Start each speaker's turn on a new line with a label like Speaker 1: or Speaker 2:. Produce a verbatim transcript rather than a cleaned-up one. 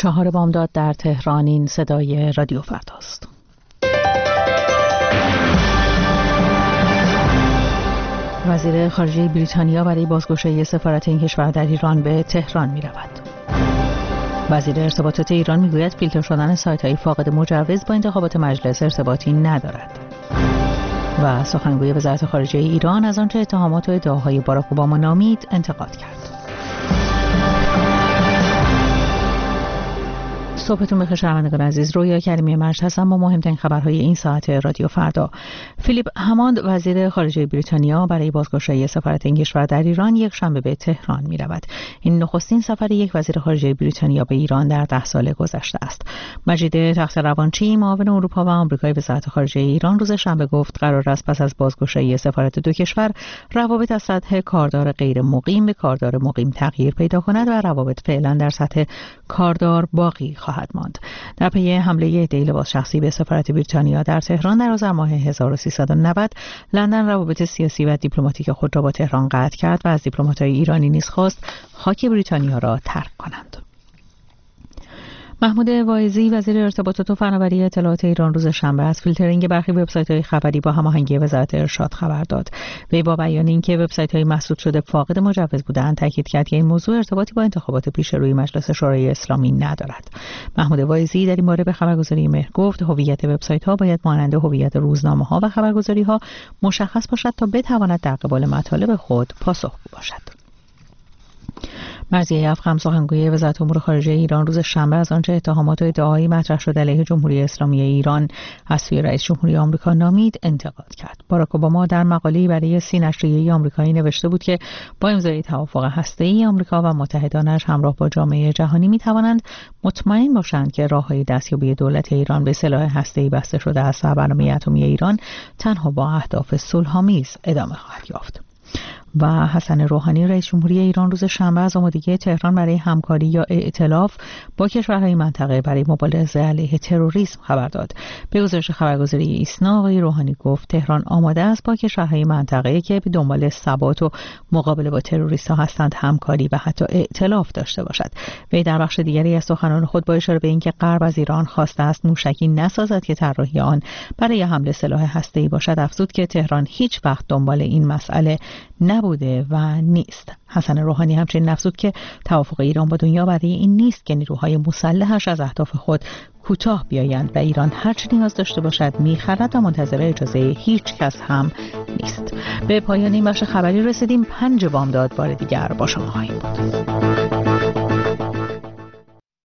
Speaker 1: چهار بامداد در تهران. این صدای رادیو فرداست. وزیر خارجه بریتانیا برای بازگشایی سفارت این کشور در ایران به تهران می رود. وزیر ارتباطات ایران می گوید فیلتر شدن سایت های فاقد مجوز با انتخابات مجلس ارتباطی ندارد. و سخنگوی وزارت خارجه ایران از آنچه اتهامات و ادعاهای باراک اوباما نامید انتقاد کرد. صبحتون بخیر شنوندگان عزیز. رویا کریمی مجد هستم با مهمترین خبرهای این ساعت رادیو فردا. فیلیپ هماند وزیر خارجه بریتانیا برای بازگشایی سفارت این کشور در ایران یک شنبه به تهران می رود. این نخستین سفر یک وزیر خارجه بریتانیا به ایران در ده سال گذشته است. مجید تخت‌روانچی معاون اروپا و آمریکای وزارت خارجه ایران روز شنبه گفت قرار است پس از بازگشایی سفارت دو کشور روابط از سطح کاردار غیر مقیم به کاردار مقیم تغییر پیدا کند و روابط فعلا در سطح کاردار باقی خواهد ماند. در پی حمله عده‌ای لباس شخصی به سفارت بریتانیا در تهران در آذر ماه هزار و سیصد و نود، لندن روابط سیاسی و دیپلماتیک خود را با تهران قطع کرد و از دیپلمات‌های ایرانی نیز خواست خاک بریتانیا را ترک کنند. محمود واعظی وزیر ارتباطات و فناوری اطلاعات ایران روز شنبه از فیلترینگ برخی وبسایت‌های خبری با هماهنگی وزارت ارشاد خبر داد. وی با بیان اینکه وبسایت‌های مسدود شده فاقد مجوز بودند تاکید کرد که این موضوع ارتباطی با انتخابات پیش روی مجلس شورای اسلامی ندارد. محمود واعظی در این باره به خبرگزاری مهر گفت هویت وبسایت‌ها باید مانند هویت روزنامه‌ها و خبرگزاری‌ها مشخص باشد تا بتواند در قبال مطالب خود پاسخگو باشد. مرضیه افخم سخنگوی وزارت امور خارجه ایران روز شنبه از آنچه اتهامات و ادعاهایی مطرح شده علیه جمهوری اسلامی ایران از سوی رئیس جمهوری آمریکا نامید انتقاد کرد. باراک اوباما در مقاله‌ای برای سی نشریه آمریکایی نوشته بود که با امضای توافق هسته‌ای آمریکا و متحدانش همراه با جامعه جهانی می‌توانند مطمئن باشند که راه‌های دستیابی دولت ایران به سلاح هسته‌ای بسته شده از برنامه اتمی ایران تنها با اهداف صلح‌آمیز ادامه خواهد یافت. و حسن روحانی رئیس جمهوری ایران روز شنبه از آمادگی تهران برای همکاری یا ائتلاف با کشورهای منطقه برای مبارزه علیه تروریسم خبر داد. به گزارش خبرگزاری ایسنا آقای روحانی گفت تهران آماده است با کشورهای منطقه که به دنبال ثبات و مقابله با تروریست‌ها هستند همکاری و حتی ائتلاف داشته باشد. وی در بخش دیگری از سخنان خود با اشاره به اینکه غرب از ایران خواسته است موشکی نسازد که طراحی آن برای حمله سلاح هسته‌ای باشد افزود که تهران هیچ وقت دنبال این مسئله نبوده و نیست. حسن روحانی همچنین افزود که توافق ایران با دنیا برای این نیست که نیروهای مسلحش از اهداف خود کوتاه بیایند و ایران هر چه نیاز داشته باشد می‌خرد و منتظر اجازه هیچ کس هم نیست. به پایان این بخش خبری رسیدیم. پنج بامداد بار دیگر با شما خواهیم بود.